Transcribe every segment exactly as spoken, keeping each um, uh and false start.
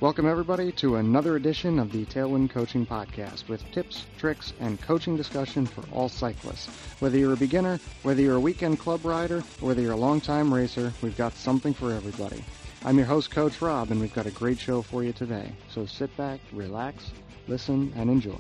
Welcome, everybody, to another edition of the Tailwind Coaching Podcast with tips, tricks, and coaching discussion for all cyclists. Whether you're a beginner, whether you're a weekend club rider, or whether you're a long-time racer, we've got something for everybody. I'm your host, Coach Rob, and we've got a great show for you today. So sit back, relax, listen, and enjoy.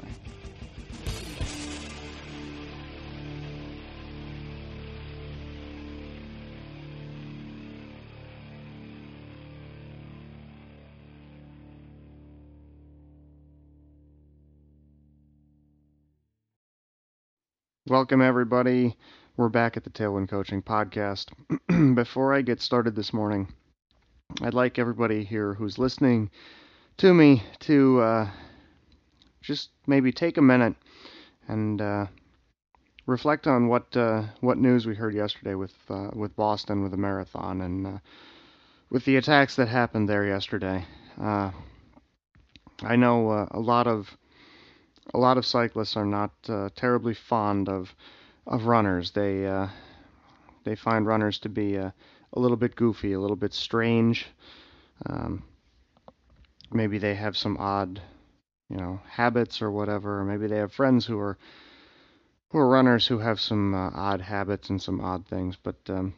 Welcome, everybody. We're back at the Tailwind Coaching Podcast. Before I get started this morning, I'd like everybody here who's listening to me to uh, just maybe take a minute and uh, reflect on what uh, what news we heard yesterday with uh, with Boston with the marathon and uh, with the attacks that happened there yesterday. Uh, I know uh, a lot of A lot of cyclists are not uh, terribly fond of of runners. They uh, they find runners to be uh, a little bit goofy, a little bit strange. Um, maybe they have some odd, you know, habits or whatever. Or maybe they have friends who are who are runners who have some uh, odd habits and some odd things. But um,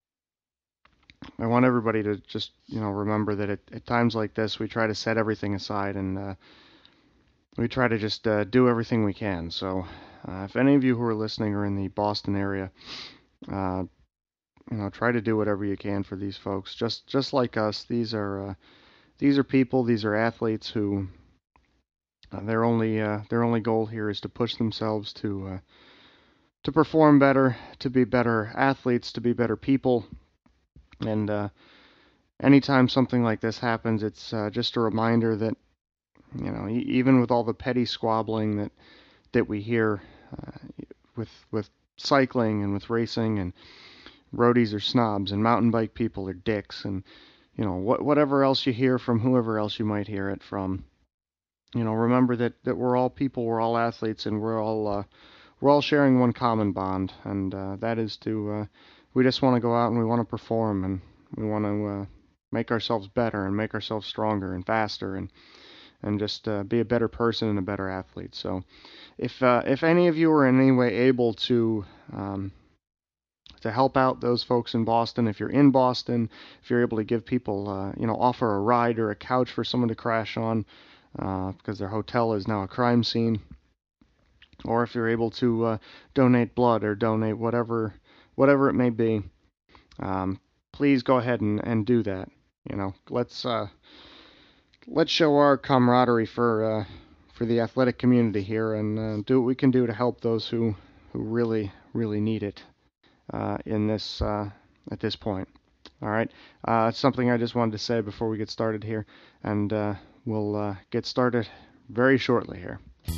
I want everybody to just, you know, remember that at, at times like this, we try to set everything aside and uh, we try to just uh, do everything we can. So uh, if any of you who are listening are in the Boston area, uh, you know, try to do whatever you can for these folks. Just just like us, these are uh, these are people, these are athletes who uh, their only uh, their only goal here is to push themselves to uh, to perform better, to be better athletes, to be better people. And uh, anytime something like this happens, it's uh, just a reminder that, you know, even with all the petty squabbling that that we hear uh, with with cycling and with racing, and roadies are snobs and mountain bike people are dicks, and you know what whatever else you hear from whoever else you might hear it from, you know, remember that, that we're all people, we're all athletes, and we're all uh, we're all sharing one common bond, and uh, that is to uh, we just want to go out and we want to perform, and we want to uh, make ourselves better and make ourselves stronger and faster, and and just uh, be a better person and a better athlete. So if uh, if any of you are in any way able to um, to help out those folks in Boston, if you're in Boston, if you're able to give people, uh, you know, offer a ride or a couch for someone to crash on uh, because their hotel is now a crime scene, or if you're able to uh, donate blood or donate whatever whatever it may be, um, please go ahead and, and do that. You know, let's uh, Let's show our camaraderie for uh, for the athletic community here, and uh, do what we can do to help those who, who really really need it uh, in this uh, at this point. All right, uh, it's something I just wanted to say before we get started here, and uh, we'll uh, get started very shortly here.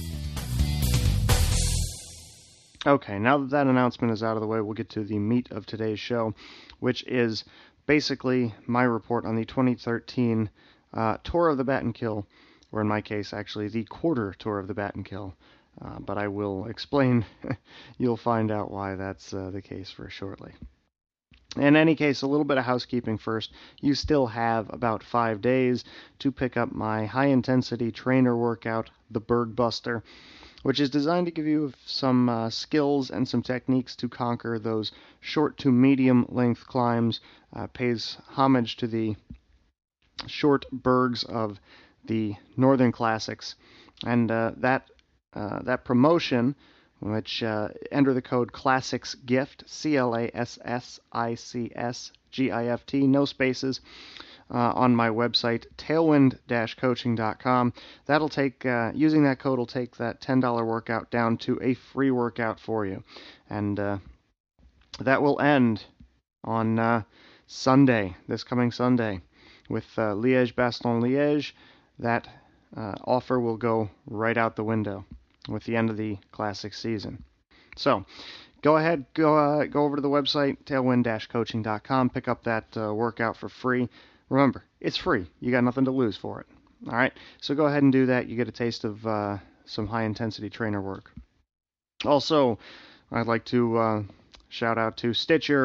Okay, now that that announcement is out of the way, we'll get to the meat of today's show, which is basically my report on the twenty thirteen Uh, Tour of the Battenkill, or in my case, actually the quarter Tour of the Battenkill. Uh, but I will explain. You'll find out why that's uh, the case very shortly. In any case, a little bit of housekeeping first. You still have about five days to pick up my high-intensity trainer workout, the Berg Buster, which is designed to give you some uh, skills and some techniques to conquer those short to medium length climbs. Uh, pays homage to the short bergs of the Northern Classics, and uh, that uh, that promotion, which uh, enter the code ClassicsGift, C L A S S I C S G I F T, no spaces, uh, on my website, tailwind dash coaching dot com. That'll take, uh, using that code will take that ten dollars workout down to a free workout for you, and uh, that will end on uh, Sunday, this coming Sunday. With uh, Liège-Bastogne-Liège, that uh, offer will go right out the window with the end of the classic season. So, go ahead, go uh, go over to the website, tailwind dash coaching dot com, pick up that uh, workout for free. Remember, it's free. You got nothing to lose for it. All right, so go ahead and do that. You get a taste of uh, some high-intensity trainer work. Also, I'd like to uh, shout out to Stitcher,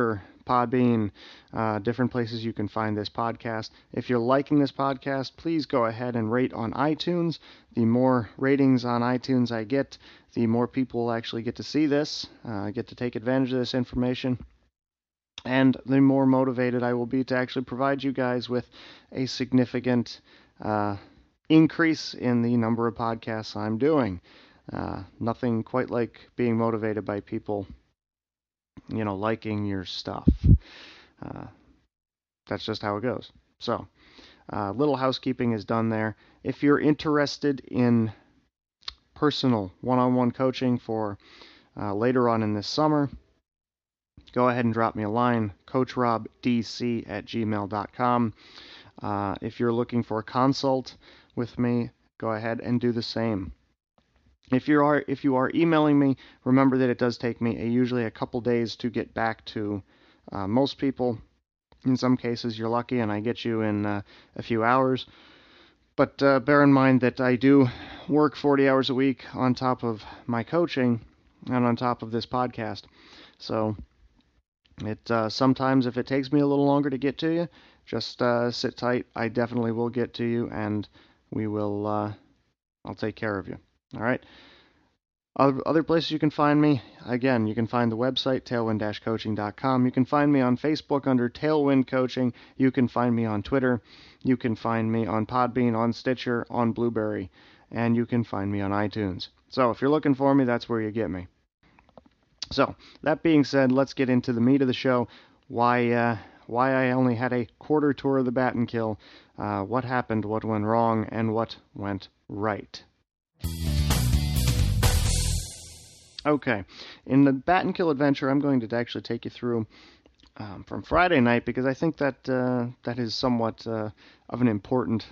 Podbean, uh, different places you can find this podcast. If you're liking this podcast, please go ahead and rate on iTunes. The more ratings on iTunes I get, the more people actually get to see this, uh, get to take advantage of this information, and the more motivated I will be to actually provide you guys with a significant uh, increase in the number of podcasts I'm doing. Uh, nothing quite like being motivated by people, you know, liking your stuff. Uh, that's just how it goes. So, uh, little housekeeping is done there. If you're interested in personal one-on-one coaching for uh, later on in this summer, go ahead and drop me a line, coachrobdc at gmail dot com. Uh, if you're looking for a consult with me, go ahead and do the same. If you are if you are emailing me, remember that it does take me a, usually a couple days to get back to uh, most people. In some cases, you're lucky and I get you in uh, a few hours. But uh, bear in mind that I do work forty hours a week on top of my coaching and on top of this podcast. So it uh, sometimes, if it takes me a little longer to get to you, just uh, sit tight. I definitely will get to you, and we will. Uh, I'll take care of you. All right. Other places you can find me, again, you can find the website, tailwind dash coaching dot com. You can find me on Facebook under Tailwind Coaching. You can find me on Twitter. You can find me on Podbean, on Stitcher, on Blueberry. And you can find me on iTunes. So if you're looking for me, that's where you get me. So, that being said, let's get into the meat of the show. Why uh, why I only had a quarter tour of the Battenkill, uh, what happened, what went wrong, and what went right. Okay, in the Battenkill adventure, I'm going to actually take you through um, from Friday night, because I think that uh, that is somewhat uh, of an important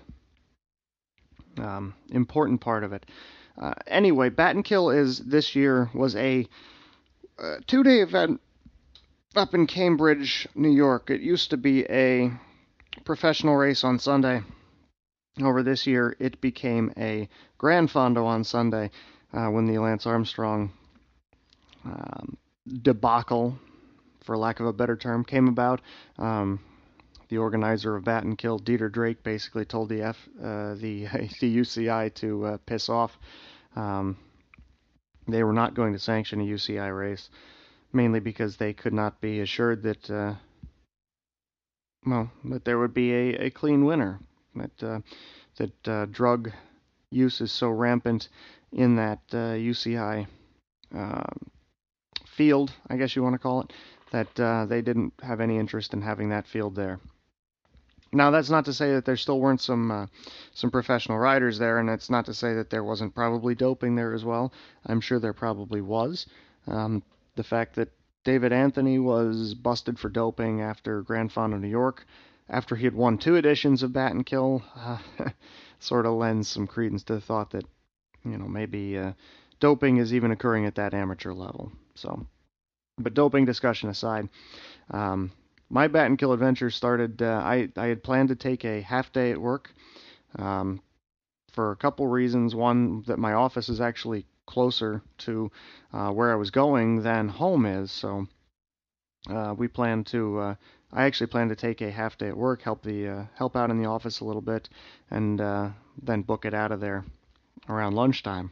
um, important part of it. Uh, anyway, Battenkill is this year was a uh, two-day event up in Cambridge, New York. It used to be a professional race on Sunday. Over this year, it became a Grand Fondo on Sunday uh, when the Lance Armstrong Um, debacle, for lack of a better term, came about. Um, the organizer of Battenkill, Dieter Drake, basically told the F, uh, the the U C I to uh, piss off. Um, they were not going to sanction a U C I race, mainly because they could not be assured that, uh, well, that there would be a, a clean winner. That uh, that uh, drug use is so rampant in that uh, U C I. Uh, field, I guess you want to call it, that uh, they didn't have any interest in having that field there. Now, that's not to say that there still weren't some uh, some professional riders there, and it's not to say that there wasn't probably doping there as well. I'm sure there probably was. Um, the fact that David Anthony was busted for doping after Grand Fondo New York, after he had won two editions of Battenkill, uh, sort of lends some credence to the thought that, you know, maybe uh, doping is even occurring at that amateur level. So, but doping discussion aside, um, my Battenkill adventure started, uh, I, I had planned to take a half day at work um, for a couple reasons. One, that my office is actually closer to uh, where I was going than home is. So uh, we planned to, uh, I actually planned to take a half day at work, help the uh, help out in the office a little bit, and uh, then book it out of there around lunchtime.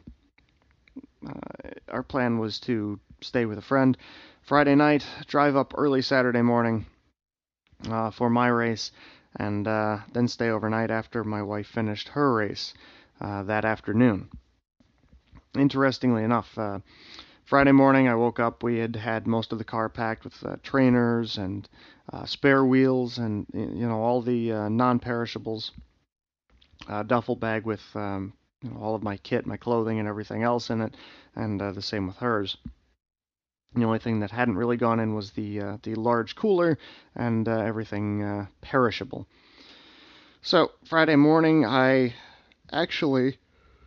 Uh, our plan was to stay with a friend Friday night, drive up early Saturday morning uh, for my race, and uh, then stay overnight after my wife finished her race uh, that afternoon. Interestingly enough, uh, Friday morning I woke up, we had had most of the car packed with uh, trainers and uh, spare wheels and, you know, all the uh, non-perishables, uh, duffel bag with um, you know, all of my kit, my clothing, and everything else in it, and uh, the same with hers. The only thing that hadn't really gone in was the uh, the large cooler and uh, everything uh, perishable. So Friday morning, I actually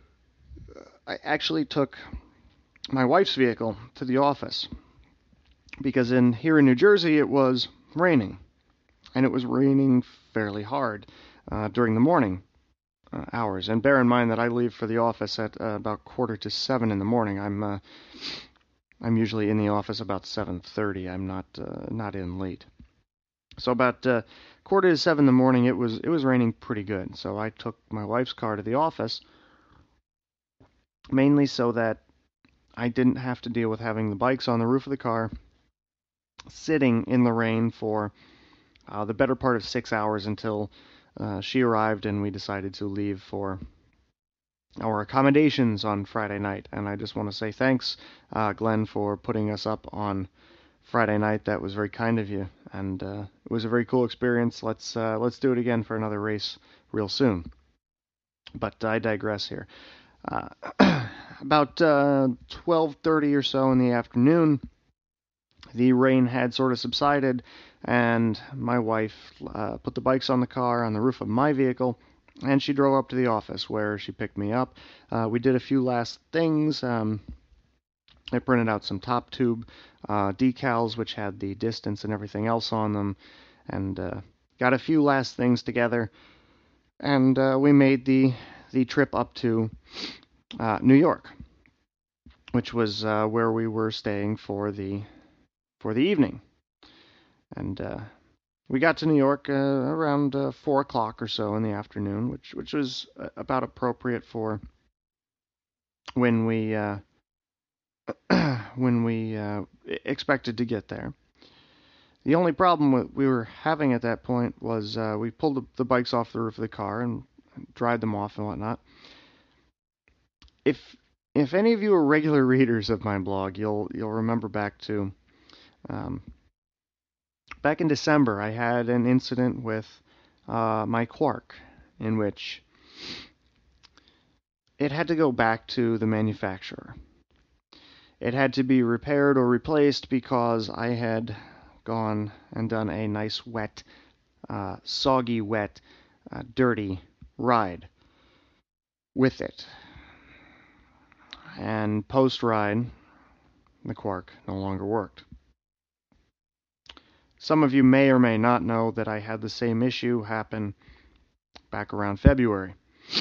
I actually took my wife's vehicle to the office because in here in New Jersey it was raining, and it was raining fairly hard uh, during the morning uh, hours. And bear in mind that I leave for the office at uh, about quarter to seven in the morning. I'm uh, I'm usually in the office about seven thirty. I'm not uh, not in late. So about uh, quarter to seven in the morning, it was it was raining pretty good. So I took my wife's car to the office, mainly so that I didn't have to deal with having the bikes on the roof of the car sitting in the rain for uh, the better part of six hours until uh, she arrived and we decided to leave for our accommodations on Friday night. And I just want to say thanks, uh, Glenn, for putting us up on Friday night. That was very kind of you, and uh, it was a very cool experience. Let's uh, let's do it again for another race real soon. But I digress here. Uh, about uh, twelve thirty or so in the afternoon, the rain had sort of subsided, and my wife uh, put the bikes on the car on the roof of my vehicle, and she drove up to the office where she picked me up. Uh, we did a few last things. Um, I printed out some top tube uh, decals, which had the distance and everything else on them, and uh, got a few last things together, and uh, we made the the trip up to uh, New York, which was uh, where we were staying for the for the evening, and uh, we got to New York uh, around uh, four o'clock or so in the afternoon, which which was uh, about appropriate for when we uh, when we uh, expected to get there. The only problem we were having at that point was uh, we pulled the, the bikes off the roof of the car and dried them off and whatnot. If if any of you are regular readers of my blog, you'll you'll remember back to um, back in December, I had an incident with uh, my Quark in which it had to go back to the manufacturer. It had to be repaired or replaced because I had gone and done a nice wet, uh, soggy wet, uh, dirty ride with it. And post-ride, the Quark no longer worked. Some of you may or may not know that I had the same issue happen back around February.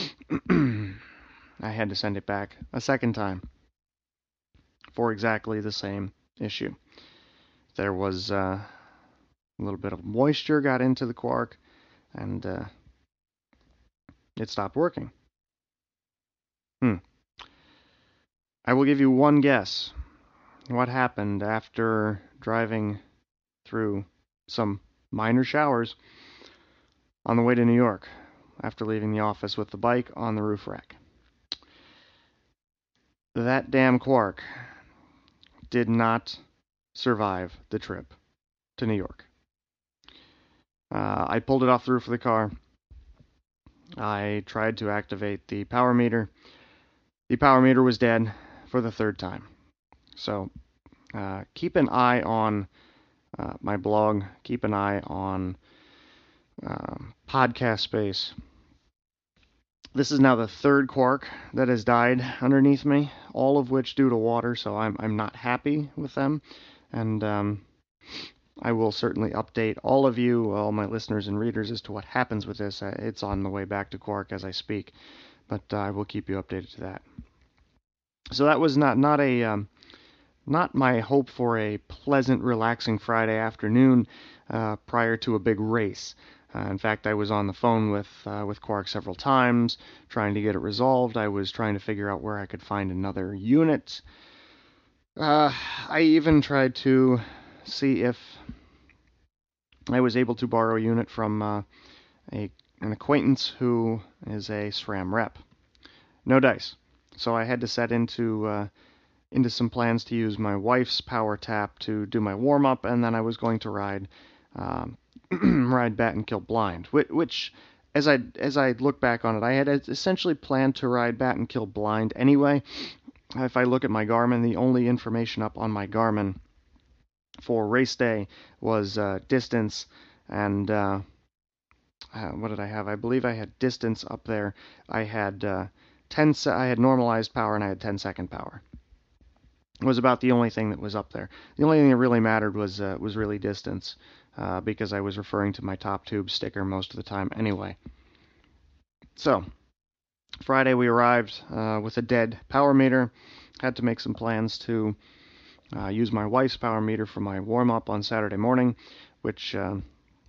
I had to send it back a second time for exactly the same issue. There was uh, a little bit of moisture got into the Quark, and uh, it stopped working. Hmm. I will give you one guess what happened after driving through some minor showers on the way to New York after leaving the office with the bike on the roof rack. That damn Quark did not survive the trip to New York. Uh, I pulled it off the roof of the car. I tried to activate the power meter. The power meter was dead for the third time. So uh, keep an eye on uh, my blog. Keep an eye on uh, podcast space. This is now the third Quark that has died underneath me, all of which due to water, so I'm I'm not happy with them. And um, I will certainly update all of you, all my listeners and readers, as to what happens with this. Uh, It's on the way back to Quark as I speak, but uh, I will keep you updated to that. So that was not not a um, not my hope for a pleasant, relaxing Friday afternoon uh, prior to a big race. Uh, in fact, I was on the phone with uh, with Quark several times, trying to get it resolved. I was trying to figure out where I could find another unit. Uh, I even tried to see if I was able to borrow a unit from uh, a an acquaintance who is a SRAM rep. No dice. So I had to set into uh, into some plans to use my wife's power tap to do my warm-up, and then I was going to ride um, ride Bat and Kill Blind, which, as I as I look back on it, I had essentially planned to ride Bat and Kill Blind anyway. If I look at my Garmin, the only information up on my Garmin for race day was uh, distance and uh, uh, what did I have? I believe I had distance up there. I had uh, ten. Se- I had normalized power and I had ten second power. It was about the only thing that was up there. The only thing that really mattered was uh, was really distance. Uh, because I was referring to my top tube sticker most of the time anyway. So, Friday we arrived uh, with a dead power meter. Had to make some plans to uh, use my wife's power meter for my warm-up on Saturday morning, which uh,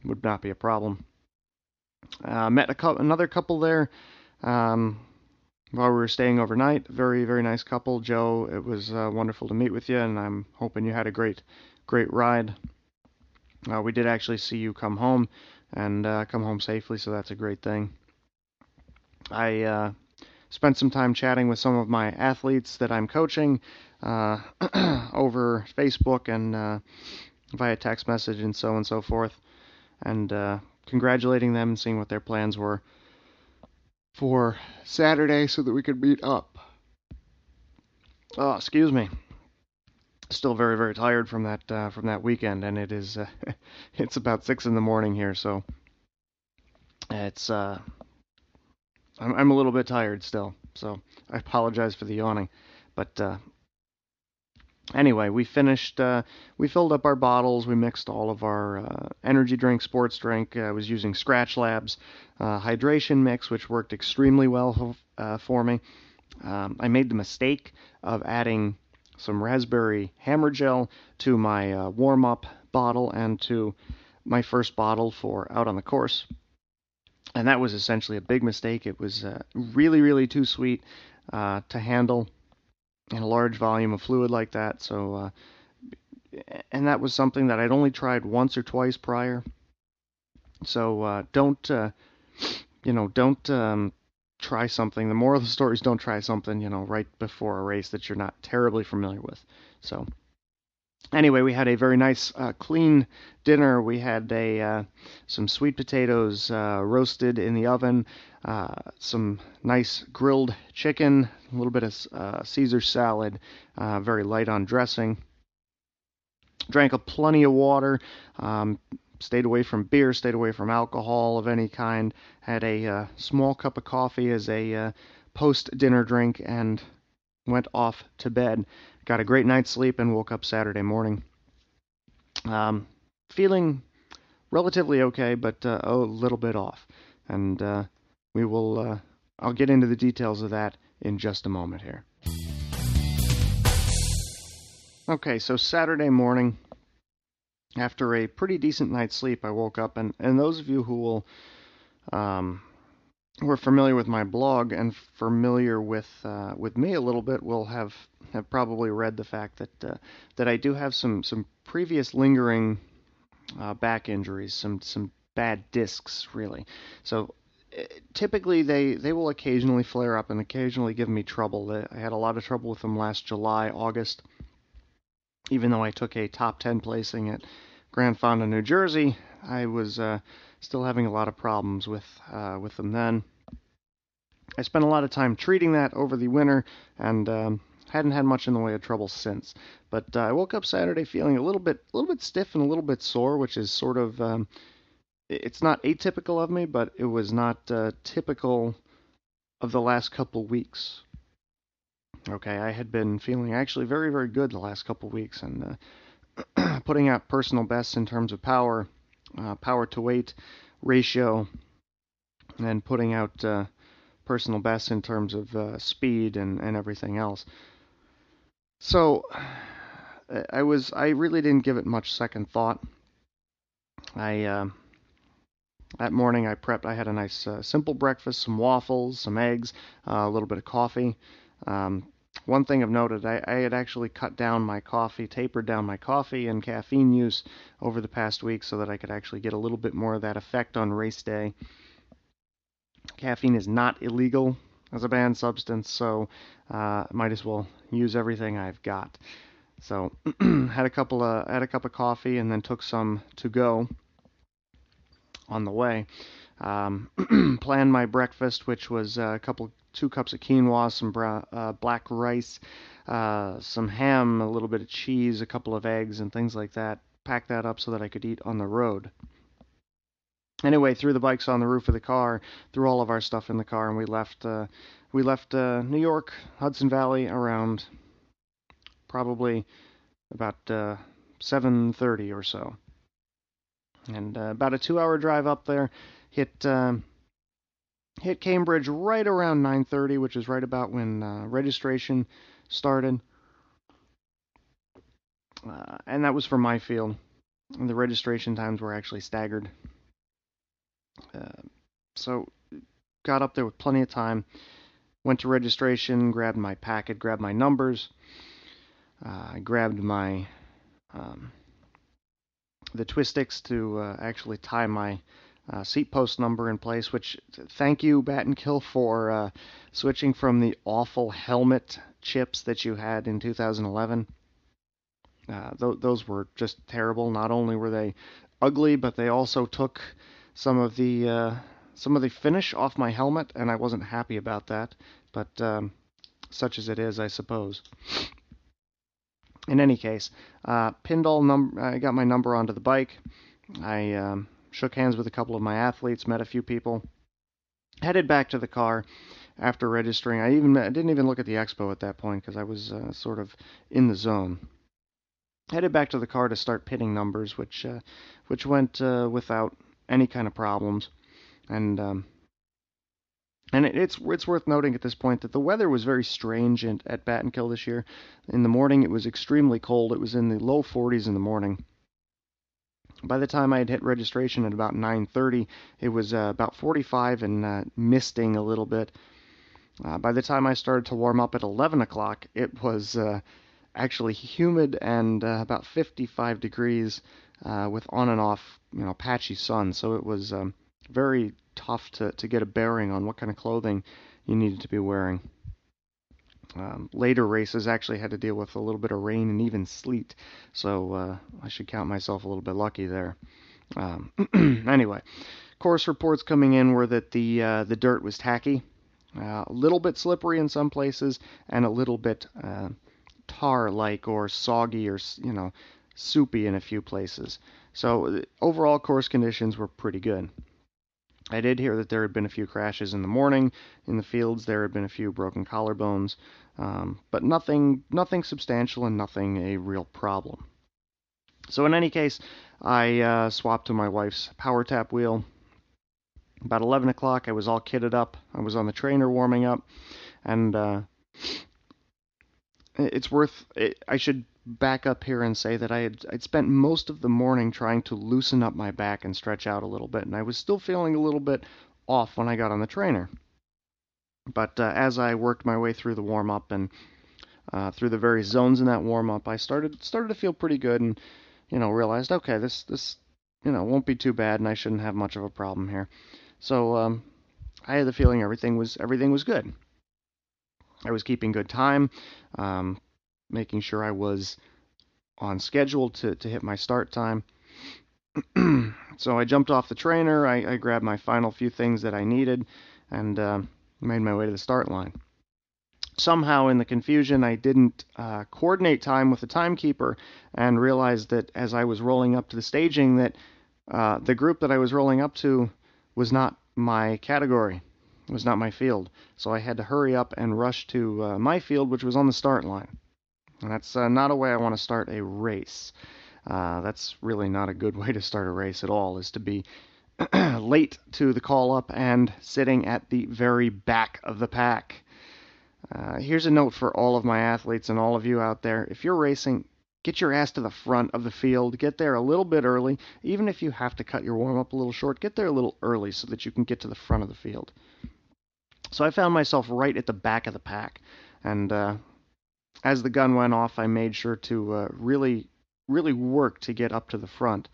would not be a problem. Uh, met a co- another couple there um, while we were staying overnight. Very, very nice couple. Joe, it was uh, wonderful to meet with you, and I'm hoping you had a great, great ride. Uh, we did actually see you come home and uh, come home safely, so that's a great thing. I uh, spent some time chatting with some of my athletes that I'm coaching uh, over Facebook and uh, via text message and so on and so forth, and uh, congratulating them and seeing what their plans were for Saturday so that we could meet up. Oh, excuse me. Still very, very tired from that uh, from that weekend, and it is uh, it's about six in the morning here, so it's uh, I'm I'm a little bit tired still. So I apologize for the yawning, but uh, anyway, we finished. Uh, we filled up our bottles. We mixed all of our uh, energy drink, sports drink. I was using Scratch Labs uh, hydration mix, which worked extremely well uh, for me. Um, I made the mistake of adding some raspberry hammer gel to my uh, warm-up bottle and to my first bottle for out on the course. And that was essentially a big mistake. It was uh, really, really too sweet uh, to handle in a large volume of fluid like that. So, uh, and that was something that I'd only tried once or twice prior. So uh, don't, uh, you know, don't um, try something. The moral of the story is don't try something, you know, right before a race that you're not terribly familiar with. So anyway, we had a very nice, uh, clean dinner. We had a uh, some sweet potatoes uh, roasted in the oven, uh, some nice grilled chicken, a little bit of uh, Caesar salad, uh, very light on dressing. Drank a plenty of water. Um, stayed away from beer, stayed away from alcohol of any kind. Had a uh, small cup of coffee as a uh, post-dinner drink and went off to bed. Got a great night's sleep and woke up Saturday morning. Um, feeling relatively okay, but uh, a little bit off. And uh, we will, uh, I'll get into the details of that in just a moment here. Okay, so Saturday morning, after a pretty decent night's sleep, I woke up, and, and those of you who will, um, who are familiar with my blog and familiar with uh, with me a little bit will have, have probably read the fact that uh, that I do have some some previous lingering uh, back injuries, some some bad discs really. So uh, typically they they will occasionally flare up and occasionally give me trouble. I had a lot of trouble with them last July, August. Even though I took a top ten placing at Grand Fonda, New Jersey, I was uh, still having a lot of problems with uh, with them then. I spent a lot of time treating that over the winter and um, hadn't had much in the way of trouble since. But uh, I woke up Saturday feeling a little bit a little bit stiff and a little bit sore, which is sort of um, it's not atypical of me, but it was not uh, typical of the last couple weeks. Okay, I had been feeling actually very, very good the last couple of weeks and uh, putting out personal bests in terms of power, uh, power to weight ratio, and putting out uh, personal bests in terms of uh, speed and, and everything else. So I was I really didn't give it much second thought. I uh, that morning I prepped. I had a nice uh, simple breakfast, some waffles, some eggs, uh, a little bit of coffee. Um, One thing I've noted, I, I had actually cut down my coffee, tapered down my coffee and caffeine use over the past week so that I could actually get a little bit more of that effect on race day. Caffeine is not illegal as a banned substance, so uh, might as well use everything I've got. So had a couple of had a cup of coffee and then took some to go on the way. Um, planned my breakfast, which was a couple two cups of quinoa, some bra- uh, black rice, uh, some ham, a little bit of cheese, a couple of eggs, and things like that. Packed that up so that I could eat on the road. Anyway, threw the bikes on the roof of the car, threw all of our stuff in the car, and we left. Uh, we left uh, New York, Hudson Valley, around probably about uh, seven thirty or so, and uh, about a two-hour drive up there. Hit. Uh, Hit Cambridge right around nine thirty, which is right about when uh, registration started. Uh, and that was for my field. The registration times were actually staggered. Uh, so got up there with plenty of time. Went to registration, grabbed my packet, grabbed my numbers. Uh, I grabbed my um, the Twistix to uh, actually tie my uh, seat post number in place. Which thank you, Battenkill, for uh, switching from the awful helmet chips that you had in two thousand eleven. Uh, th- those were just terrible. Not only were they ugly, but they also took some of the uh, some of the finish off my helmet, and I wasn't happy about that. But um, such as it is, I suppose. In any case, uh, pinned all num- I got my number onto the bike. I um, shook hands with a couple of my athletes, met a few people, headed back to the car after registering. I even I didn't even look at the expo at that point because I was uh, sort of in the zone. Headed back to the car to start pitting numbers, which uh, which went uh, without any kind of problems. And um, and it, it's it's worth noting at this point that the weather was very strange in, at Battenkill this year. In the morning, it was extremely cold. It was in the low forties in the morning. By the time I had hit registration at about nine thirty, it was uh, about forty-five and uh, misting a little bit. Uh, by the time I started to warm up at eleven o'clock, it was uh, actually humid and uh, about fifty-five degrees uh, with on and off, you know, patchy sun. So it was um, very tough to, to get a bearing on what kind of clothing you needed to be wearing. Um, later races actually had to deal with a little bit of rain and even sleet, so uh, I should count myself a little bit lucky there. Um, anyway, course reports coming in were that the uh, the dirt was tacky, uh, a little bit slippery in some places, and a little bit uh, tar-like or soggy or you know soupy in a few places. So overall course conditions were pretty good. I did hear that there had been a few crashes in the morning in the fields. There had been a few broken collarbones, um, but nothing, nothing substantial and nothing a real problem. So in any case, I uh, swapped to my wife's power tap wheel. About eleven o'clock, I was all kitted up. I was on the trainer warming up, and uh, it's worth. It, I should back up here and say that I had I'd spent most of the morning trying to loosen up my back and stretch out a little bit, and I was still feeling a little bit off when I got on the trainer. But uh, as I worked my way through the warm up and uh, through the various zones in that warm up, I started started to feel pretty good, and you know realized okay, this this you know won't be too bad, and I shouldn't have much of a problem here. So um, I had the feeling everything was everything was good. I was keeping good time, um, making sure I was on schedule to, to hit my start time. So I jumped off the trainer, I, I grabbed my final few things that I needed, and uh, made my way to the start line. Somehow in the confusion, I didn't uh, coordinate time with the timekeeper and realized that as I was rolling up to the staging that uh, the group that I was rolling up to was not my category. It was not my field. So I had to hurry up and rush to uh, my field, which was on the start line. And that's uh, not a way I want to start a race. Uh, that's really not a good way to start a race at all, is to be late to the call-up and sitting at the very back of the pack. Uh, here's a note for all of my athletes and all of you out there. If you're racing, get your ass to the front of the field. Get there a little bit early. Even if you have to cut your warm-up a little short, get there a little early so that you can get to the front of the field. So I found myself right at the back of the pack. And uh, as the gun went off, I made sure to uh, really, really work to get up to the front.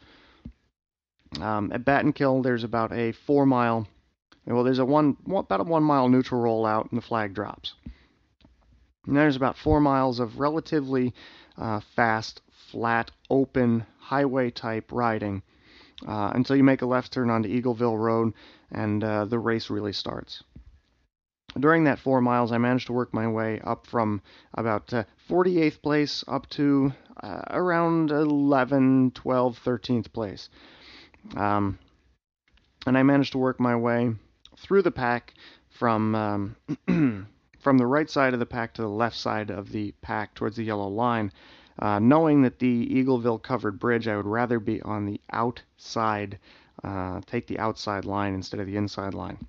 Um, at Battenkill, there's about a four mile, well, there's a one, about a one mile neutral rollout, and the flag drops. And there's about four miles of relatively uh, fast, flat, open, highway-type riding uh, until you make a left turn onto Eagleville Road, and uh, the race really starts. During that four miles, I managed to work my way up from about uh, forty-eighth place up to uh, around eleven, twelve, thirteenth place. Um, and I managed to work my way through the pack from um, from the right side of the pack to the left side of the pack towards the yellow line, uh, knowing that the Eagleville covered bridge, I would rather be on the outside, uh, take the outside line instead of the inside line.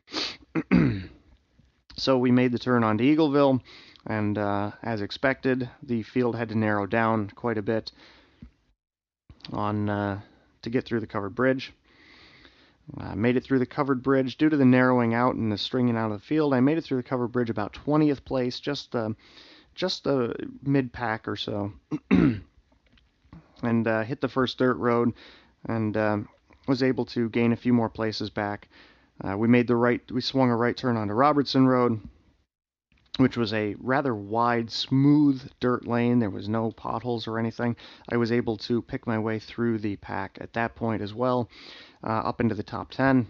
So we made the turn onto Eagleville, and uh, as expected, the field had to narrow down quite a bit. on uh, to get through the covered bridge. I made it through the covered bridge. Due to the narrowing out and the stringing out of the field, I made it through the covered bridge about twentieth place, just uh, just a mid-pack or so, and uh, hit the first dirt road, and uh, was able to gain a few more places back. Uh, we made the right, we swung a right turn onto Robertson Road, which was a rather wide, smooth dirt lane. There was no potholes or anything. I was able to pick my way through the pack at that point as well, uh, up into the top ten.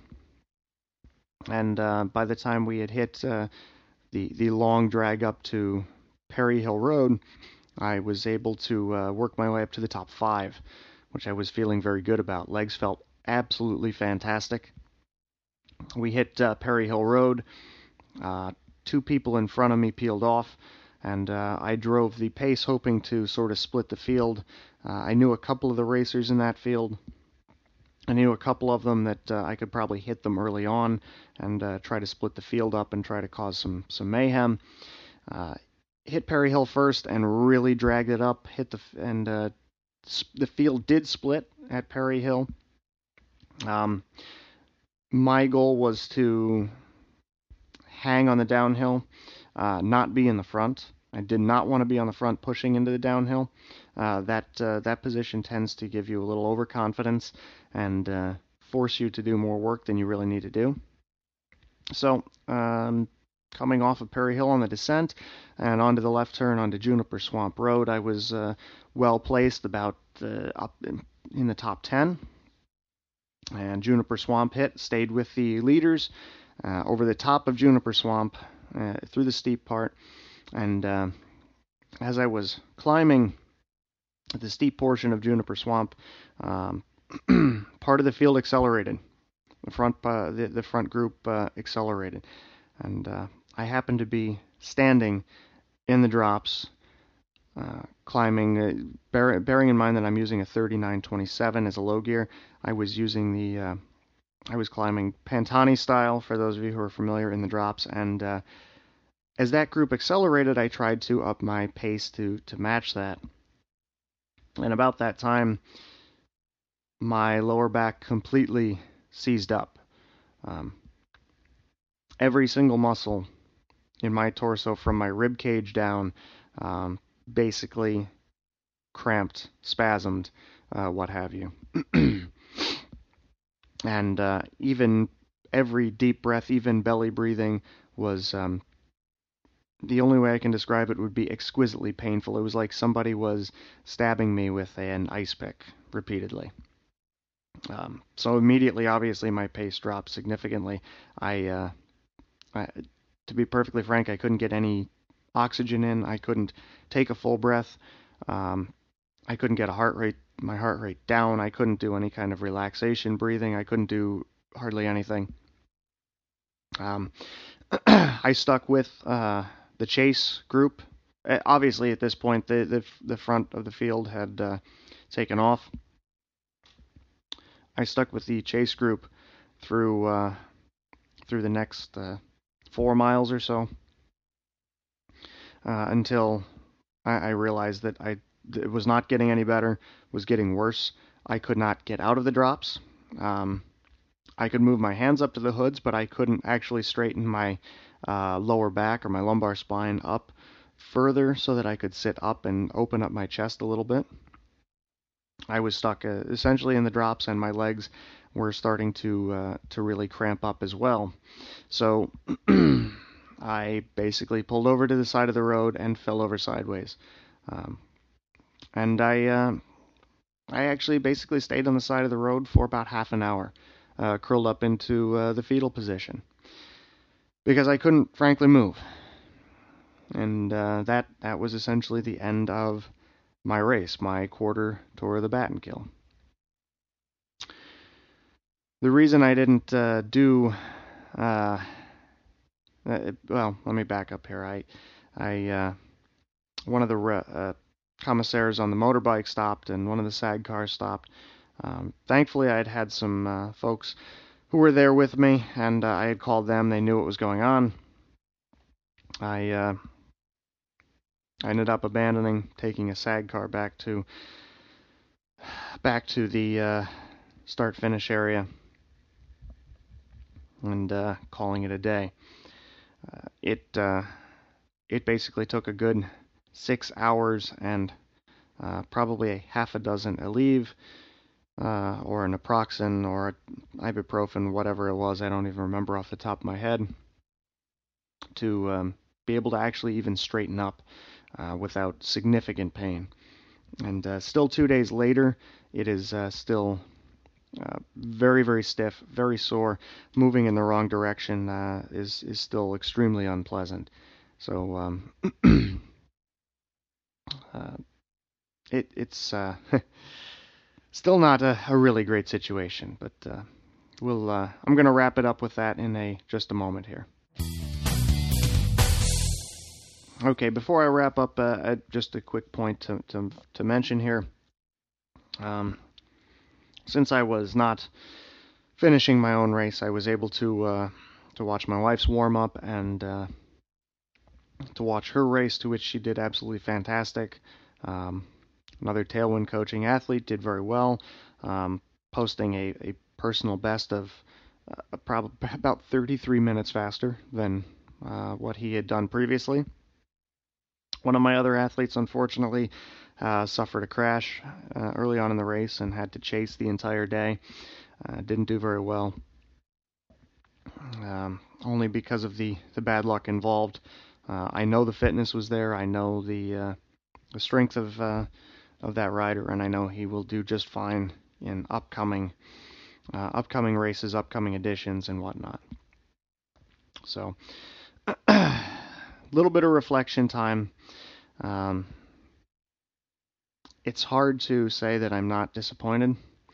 And uh, by the time we had hit uh, the the long drag up to Perry Hill Road, I was able to uh, work my way up to the top five, which I was feeling very good about. Legs felt absolutely fantastic. We hit uh, Perry Hill Road. Uh, two people in front of me peeled off, and uh, I drove the pace hoping to sort of split the field. Uh, I knew a couple of the racers in that field. I knew a couple of them that uh, I could probably hit them early on and uh, try to split the field up and try to cause some, some mayhem. Uh, hit Perry Hill first and really dragged it up. Hit the and uh, the field did split at Perry Hill. Um, my goal was to hang on the downhill, uh, not be in the front. I did not want to be on the front pushing into the downhill. Uh, that uh, that position tends to give you a little overconfidence and uh, force you to do more work than you really need to do. So, um, coming off of Perry Hill on the descent and onto the left turn onto Juniper Swamp Road, I was uh, well placed, about uh, up in, in the top ten. And Juniper Swamp hit, stayed with the leaders uh, over the top of Juniper Swamp uh, through the steep part. And uh, as I was climbing the steep portion of Juniper Swamp, um, part of the field accelerated. The front, uh, the, the front group uh, accelerated, and uh, I happened to be standing in the drops, uh, climbing. Uh, bear, bearing in mind that I'm using a thirty-nine twenty-seven as a low gear, I was using the, uh, I was climbing Pantani style. For those of you who are familiar in the drops, and uh, as that group accelerated, I tried to up my pace to to match that. And about that time, my lower back completely seized up. Um, every single muscle in my torso from my rib cage down um, basically cramped, spasmed, uh, what have you. And uh, even every deep breath, even belly breathing, was um, the only way I can describe it would be exquisitely painful. It was like somebody was stabbing me with an ice pick repeatedly. Um, so immediately, obviously, my pace dropped significantly. I, uh, I, to be perfectly frank, I couldn't get any oxygen in. I couldn't take a full breath. Um, I couldn't get a heart rate, my heart rate down. I couldn't do any kind of relaxation breathing. I couldn't do hardly anything. Um, I stuck with uh, the chase group. Uh, obviously, at this point, the the, the front of the field had uh, taken off. I stuck with the chase group through uh, through the next uh, four miles or so uh, until I, I realized that I it was not getting any better, was getting worse. I could not get out of the drops. Um, I could move my hands up to the hoods, but I couldn't actually straighten my uh, lower back or my lumbar spine up further so that I could sit up and open up my chest a little bit. I was stuck uh, essentially in the drops, and my legs were starting to uh, to really cramp up as well. So I basically pulled over to the side of the road and fell over sideways. Um, and I uh, I actually basically stayed on the side of the road for about half an hour, uh, curled up into uh, the fetal position, because I couldn't frankly move. And uh, that that was essentially the end of my race, my quarter tour of the Battenkill. The reason I didn't uh, do, uh, uh, well, let me back up here. I, I, uh, one of the uh, commissaires on the motorbike stopped, and one of the SAG cars stopped. Um, thankfully, I had had some uh, folks who were there with me, and uh, I had called them. They knew what was going on. I, uh, I ended up abandoning, taking a SAG car back to back to the uh, start-finish area and uh, calling it a day. Uh, it uh, it basically took a good six hours and uh, probably a half a dozen Aleve uh, or an naproxen or ibuprofen, whatever it was. I don't even remember off the top of my head, to um, be able to actually even straighten up uh, without significant pain. And uh, still two days later, it is uh, still uh, very, very stiff, very sore. Moving in the wrong direction uh, is is still extremely unpleasant. So um, uh, it it's uh, still not a, a really great situation. But uh, we'll uh, I'm going to wrap it up with that in a just a moment here. Okay, before I wrap up, uh, uh, just a quick point to to, to mention here. Um, since I was not finishing my own race, I was able to uh, to watch my wife's warm up and uh, to watch her race, to which she did absolutely fantastic. Um, another Tailwind Coaching athlete did very well, um, posting a, a personal best of uh, probably about thirty-three minutes faster than uh, what he had done previously. One of my other athletes, unfortunately, uh, suffered a crash uh, early on in the race and had to chase the entire day. Uh, didn't do very well, um, only because of the, the bad luck involved. Uh, I know the fitness was there. I know the uh, the strength of uh, of that rider, and I know he will do just fine in upcoming uh, upcoming races, upcoming editions, and whatnot. So, a little bit of reflection time. Um, it's hard to say that I'm not disappointed.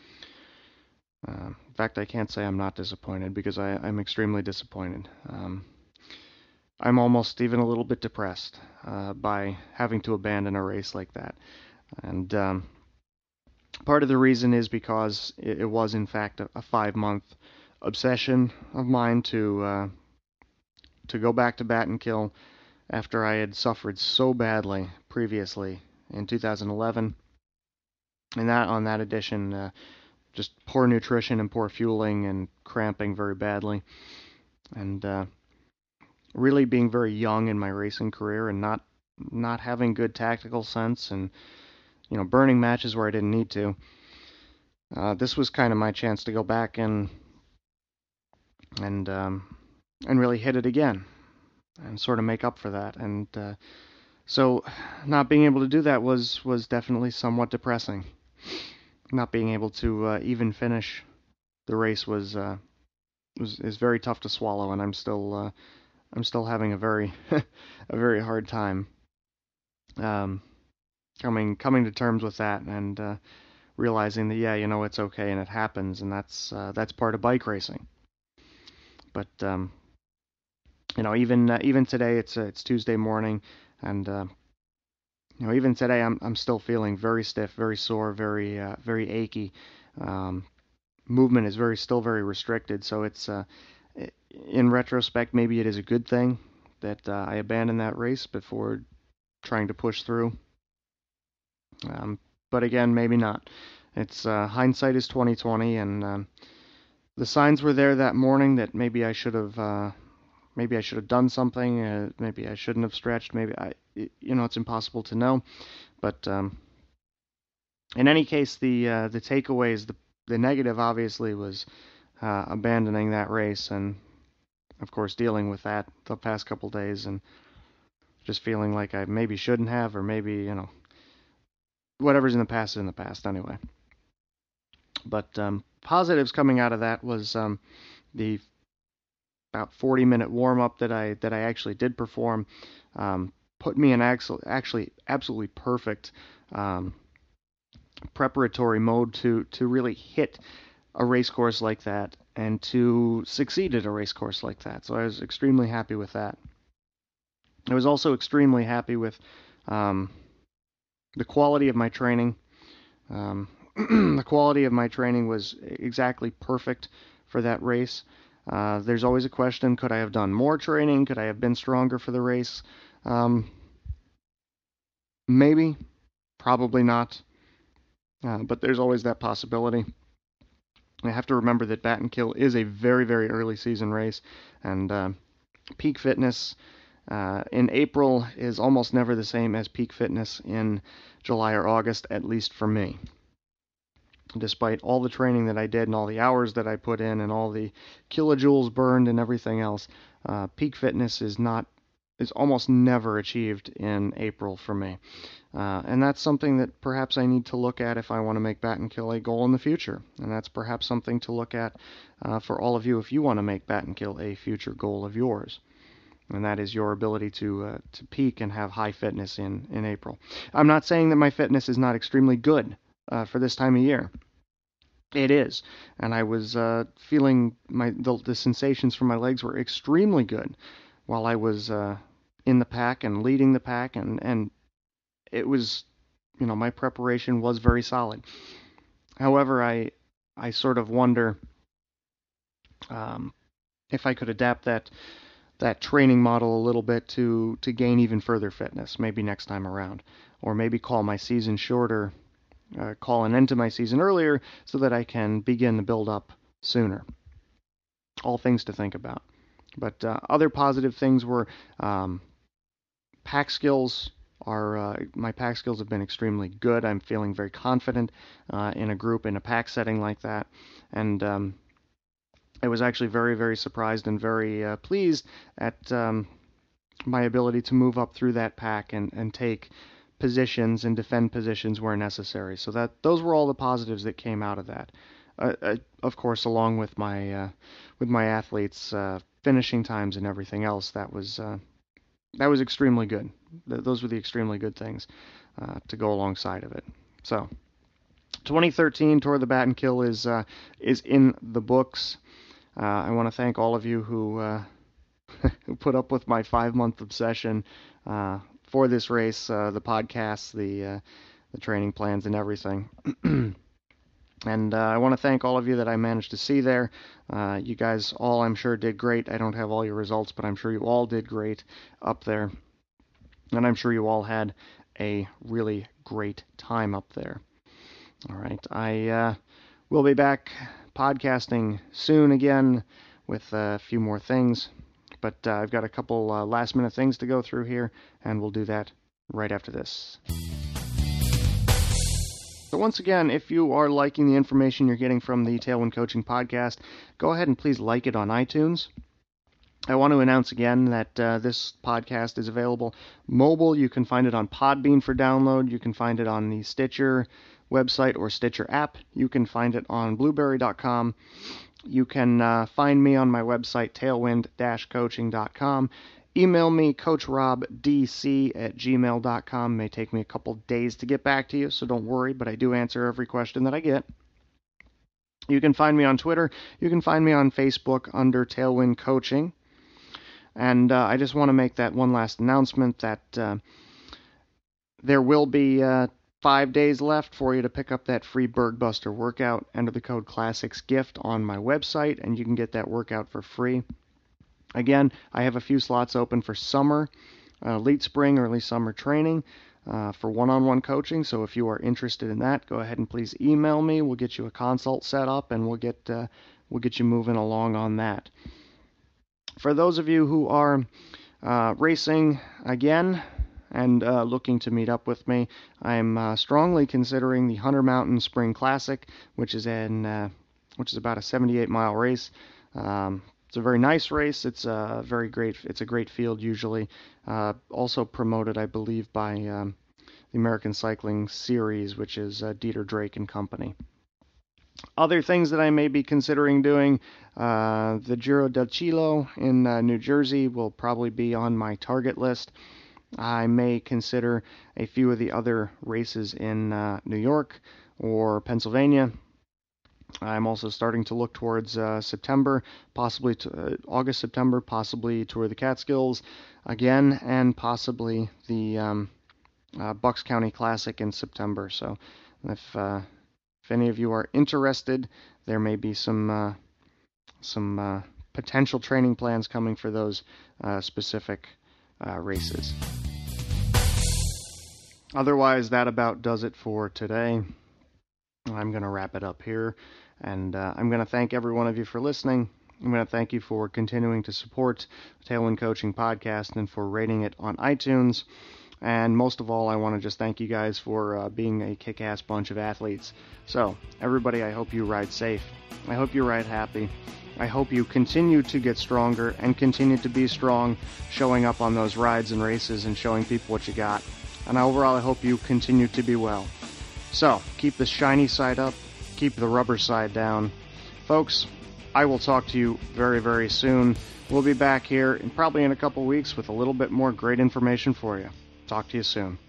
Uh, in fact, I can't say I'm not disappointed, because I, I'm extremely disappointed. Um, I'm almost even a little bit depressed uh, by having to abandon a race like that. And um, part of the reason is because it, it was, in fact, a, a five-month obsession of mine to uh, to go back to Battenkill after I had suffered so badly previously in two thousand eleven. And that on that edition, uh, just poor nutrition and poor fueling and cramping very badly. And uh, really being very young in my racing career and not not having good tactical sense, and you know, burning matches where I didn't need to. Uh, this was kind of my chance to go back and and um, and really hit it again and sort of make up for that. And uh, so, not being able to do that was was definitely somewhat depressing. Not being able to uh, even finish the race was uh, was is very tough to swallow, and I'm still uh, I'm still having a very a very hard time um, coming coming to terms with that, and uh, realizing that, yeah, you know, it's okay and it happens, and that's uh, that's part of bike racing. But um, you know, even uh, even today, it's uh, it's Tuesday morning, and uh, you know, even today, I'm I'm still feeling very stiff, very sore, very uh, very achy. Um, movement is very still very restricted, so it's uh, in retrospect, maybe it is a good thing that uh, I abandoned that race before trying to push through. Um, but again, maybe not. It's uh, hindsight is twenty twenty, and um, the signs were there that morning that maybe I should have uh, maybe I should have done something. Uh, maybe I shouldn't have stretched. Maybe I, you know, it's impossible to know. But um, in any case, the uh, the takeaways, the the negative obviously was uh, abandoning that race, and of course dealing with that the past couple days, and just feeling like I maybe shouldn't have, or maybe, you know, whatever's in the past is in the past anyway. But um, positives coming out of that was um, the about forty minute warm up that I that I actually did perform, um, put me in actually actually absolutely perfect um, preparatory mode to to really hit a race course like that and to succeed at a race course like that. So I was extremely happy with that. I was also extremely happy with um, the quality of my training. Um, the quality of my training was exactly perfect for that race. Uh, there's always a question, could I have done more training? Could I have been stronger for the race? Um, maybe, probably not. uh, but there's always that possibility. I have to remember that Battenkill is a very, very early season race, and uh, peak fitness uh, in April is almost never the same as peak fitness in July or August, at least for me. Despite all the training that I did and all the hours that I put in and all the kilojoules burned and everything else, uh, peak fitness is not is almost never achieved in April for me. Uh, and that's something that perhaps I need to look at if I want to make Battenkill a goal in the future. And that's perhaps something to look at uh, for all of you if you want to make Battenkill a future goal of yours. And that is your ability to uh, to peak and have high fitness in, in April. I'm not saying that my fitness is not extremely good uh, for this time of year. It is. And I was uh, feeling my the, the sensations from my legs were extremely good while I was uh, in the pack and leading the pack, and, and it was, you know, my preparation was very solid. However, I I sort of wonder um, if I could adapt that that training model a little bit to to gain even further fitness, maybe next time around, or maybe call my season shorter, uh, call an end to my season earlier, so that I can begin the build up sooner. All things to think about. But uh, other positive things were um, pack skills. Are uh, my pack skills have been extremely good. I'm feeling very confident uh, in a group in a pack setting like that, and um, I was actually very, very surprised and very uh, pleased at um, my ability to move up through that pack and, and take positions and defend positions where necessary. So that those were all the positives that came out of that. Uh, uh, of course, along with my uh, with my athletes' uh, finishing times and everything else, that was uh, that was extremely good. Th- those were the extremely good things uh, to go alongside of it. So, twenty thirteen Tour of the Battenkill is uh, is in the books. Uh, I want to thank all of you who uh, who put up with my five-month obsession uh, for this race, uh, the podcasts, the uh, the training plans, and everything. And uh, I want to thank all of you that I managed to see there. Uh, you guys all, I'm sure, did great. I don't have all your results, but I'm sure you all did great up there. And I'm sure you all had a really great time up there. All right. I uh, will be back podcasting soon again with a few more things. But uh, I've got a couple uh, last-minute things to go through here, and we'll do that right after this. So once again, if you are liking the information you're getting from the Tailwind Coaching Podcast, go ahead and please like it on iTunes. I want to announce again that uh, this podcast is available mobile. You can find it on Podbean for download. You can find it on the Stitcher website or Stitcher app. You can find it on blueberry dot com. You can uh, find me on my website, tailwind dash coaching dot com. Email me, coach rob d c at gmail dot com. It may take me a couple days to get back to you, so don't worry, but I do answer every question that I get. You can find me on Twitter. You can find me on Facebook under Tailwind Coaching. And uh, I just want to make that one last announcement that uh, there will be uh, five days left for you to pick up that free Bergbuster workout. Enter the code CLASSICSGIFT on my website, and you can get that workout for free. Again, I have a few slots open for summer, uh, late spring, early summer training uh, for one-on-one coaching. So if you are interested in that, go ahead and please email me. We'll get you a consult set up, and we'll get uh, we'll get you moving along on that. For those of you who are uh, racing again and uh, looking to meet up with me, I'm uh, strongly considering the Hunter Mountain Spring Classic, which is in uh, which is about a seventy-eight mile race. Um, It's a very nice race. It's a very great. It's a great field usually. Uh, also promoted, I believe, by um, the American Cycling Series, which is uh, Dieter Drake and Company. Other things that I may be considering doing: uh, the Giro del Chilo in uh, New Jersey will probably be on my target list. I may consider a few of the other races in uh, New York or Pennsylvania. I'm also starting to look towards uh, September, possibly to, uh, August, September, possibly Tour of the Catskills again, and possibly the um, uh, Bucks County Classic in September. So if uh, if any of you are interested, there may be some uh, some uh, potential training plans coming for those uh, specific uh, races. Otherwise, that about does it for today. I'm going to wrap it up here, and uh, I'm going to thank every one of you for listening. I'm going to thank you for continuing to support the Tailwind Coaching Podcast and for rating it on iTunes. And most of all, I want to just thank you guys for uh, being a kick-ass bunch of athletes. So, everybody, I hope you ride safe. I hope you ride happy. I hope you continue to get stronger and continue to be strong, showing up on those rides and races and showing people what you got. And overall, I hope you continue to be well. So, keep the shiny side up, keep the rubber side down. Folks, I will talk to you very, very soon. We'll be back here in probably in a couple weeks with a little bit more great information for you. Talk to you soon.